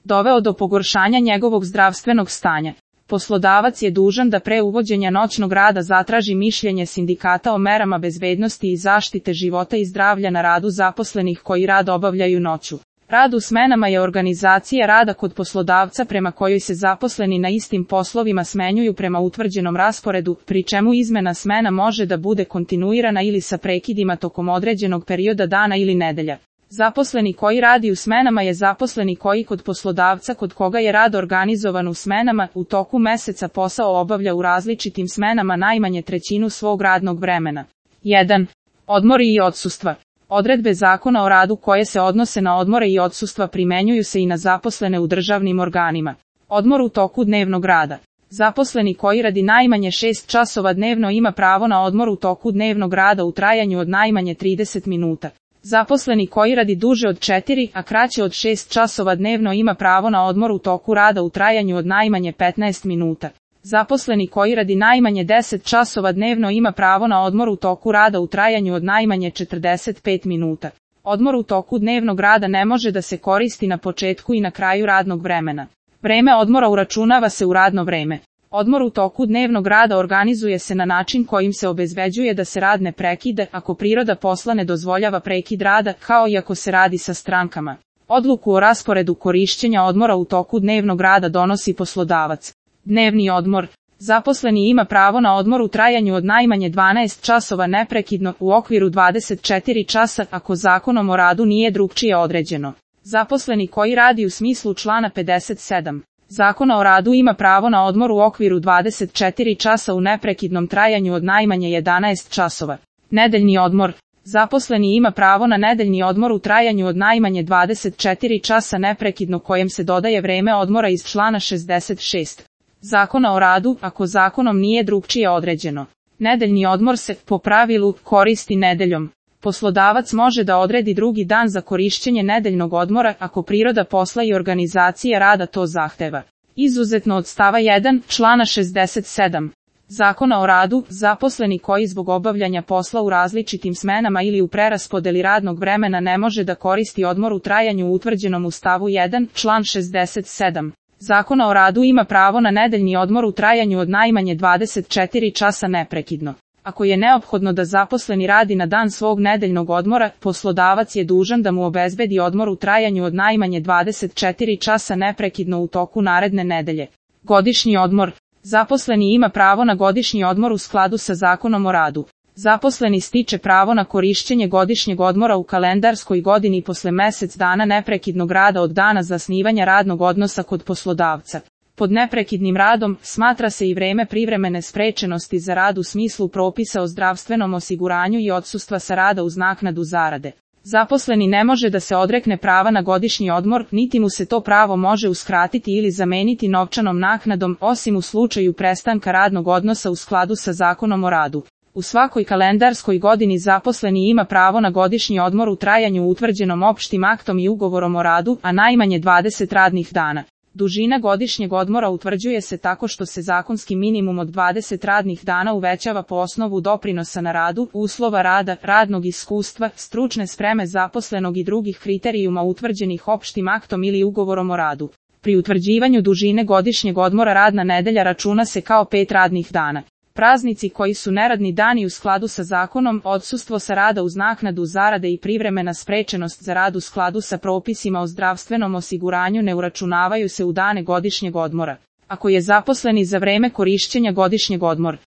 doveo do pogoršanja njegovog zdravstvenog stanja. Poslodavac je dužan da pre uvođenja noćnog rada zatraži mišljenje sindikata o merama bezbednosti i zaštite života i zdravlja na radu zaposlenih koji rad obavljaju noću. Rad u smenama je organizacija rada kod poslodavca prema kojoj se zaposleni na istim poslovima smenjuju prema utvrđenom rasporedu, pri čemu izmena smena može da bude kontinuirana ili sa prekidima tokom određenog perioda dana ili nedelja. Zaposleni koji radi u smenama je zaposleni koji kod poslodavca kod koga je rad organizovan u smenama u toku meseca posao obavlja u različitim smenama najmanje trećinu svog radnog vremena. 1. Odmori i odsustva. Odredbe Zakona o radu koje se odnose na odmore i odsustva primenjuju se i na zaposlene u državnim organima. Odmor u toku dnevnog rada. Zaposleni koji radi najmanje 6 časova dnevno ima pravo na odmor u toku dnevnog rada u trajanju od najmanje 30 minuta. Zaposleni koji radi duže od 4, a kraće od 6 časova dnevno ima pravo na odmor u toku rada u trajanju od najmanje 15 minuta. Zaposleni koji radi najmanje 10 časova dnevno ima pravo na odmor u toku rada u trajanju od najmanje 45 minuta. Odmor u toku dnevnog rada ne može da se koristi na početku i na kraju radnog vremena. Vreme odmora uračunava se u radno vreme. Odmor u toku dnevnog rada organizuje se na način kojim se obezbeđuje da se rad ne prekide ako priroda posla ne dozvoljava prekid rada, kao i ako se radi sa strankama. Odluku o rasporedu korišćenja odmora u toku dnevnog rada donosi poslodavac. Dnevni odmor. Zaposleni ima pravo na odmor u trajanju od najmanje 12 časova neprekidno u okviru 24 časa ako Zakonom o radu nije drukčije određeno. Zaposleni koji radi u smislu člana 57. Zakona o radu ima pravo na odmor u okviru 24 časa u neprekidnom trajanju od najmanje 11 časova. Nedeljni odmor. Zaposleni ima pravo na nedeljni odmor u trajanju od najmanje 24 časa neprekidno kojem se dodaje vreme odmora iz člana 66. Zakona o radu, ako zakonom nije drukčije određeno. Nedeljni odmor se, po pravilu, koristi nedeljom. Poslodavac može da odredi drugi dan za korišćenje nedeljnog odmora ako priroda posla i organizacija rada to zahteva. Izuzetno od stava 1, člana 67. Zakona o radu, zaposleni koji zbog obavljanja posla u različitim smenama ili u preraspodeli radnog vremena ne može da koristi odmor u trajanju utvrđenom u stavu 1, član 67. Zakona o radu ima pravo na nedeljni odmor u trajanju od najmanje 24 časa neprekidno. Ako je neophodno da zaposleni radi na dan svog nedeljnog odmora, poslodavac je dužan da mu obezbedi odmor u trajanju od najmanje 24 časa neprekidno u toku naredne nedelje. Godišnji odmor. Zaposleni ima pravo na godišnji odmor u skladu sa Zakonom o radu. Zaposleni stiče pravo na korišćenje godišnjeg odmora u kalendarskoj godini posle mesec dana neprekidnog rada od dana zasnivanja radnog odnosa kod poslodavca. Pod neprekidnim radom smatra se i vreme privremene sprečenosti za rad u smislu propisa o zdravstvenom osiguranju i odsustva sa rada uz naknadu zarade. Zaposleni ne može da se odrekne prava na godišnji odmor, niti mu se to pravo može uskratiti ili zameniti novčanom naknadom, osim u slučaju prestanka radnog odnosa u skladu sa Zakonom o radu. U svakoj kalendarskoj godini zaposleni ima pravo na godišnji odmor u trajanju utvrđenom opštim aktom i ugovorom o radu, a najmanje 20 radnih dana. Dužina godišnjeg odmora utvrđuje se tako što se zakonski minimum od 20 radnih dana uvećava po osnovu doprinosa na radu, uslova rada, radnog iskustva, stručne spreme zaposlenog i drugih kriterijuma utvrđenih opštim aktom ili ugovorom o radu. Pri utvrđivanju dužine godišnjeg odmora radna nedelja računa se kao 5 radnih dana. Praznici koji su neradni dani u skladu sa zakonom, odsustvo sa rada uz naknadu zarade i privremena sprečenost za rad u skladu sa propisima o zdravstvenom osiguranju ne uračunavaju se u dane godišnjeg odmora. Ako je zaposleni za vreme korišćenja godišnjeg odmora